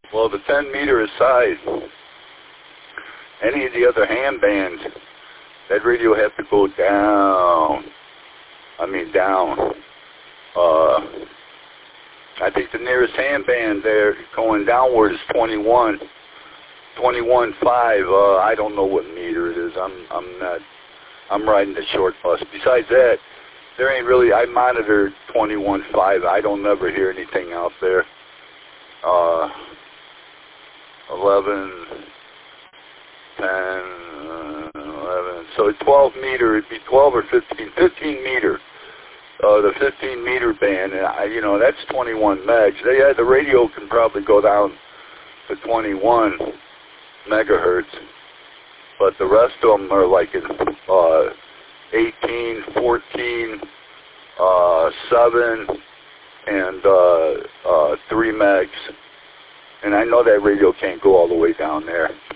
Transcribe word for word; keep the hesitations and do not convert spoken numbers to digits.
Well, the ten meter aside, any of the other ham bands, that radio has to go down. I mean down. Uh, I think the nearest ham band there going downward is twenty-one. twenty-one point five. Uh, I don't know what meter it is. I'm I'm not. I'm riding the short bus. Besides that, there ain't really. I monitor twenty-one point five. I don't ever hear anything out there. Uh, eleven, ten, uh, eleven. So twelve meter. It'd be twelve or fifteen. fifteen meter. Uh, the fifteen meter band. And I, you know, that's twenty-one megs. They had the radio can probably go down to twenty-one megahertz, but the rest of them are like in uh, eighteen, fourteen, uh, seven, and uh, uh, three megs. And I know that radio can't go all the way down there.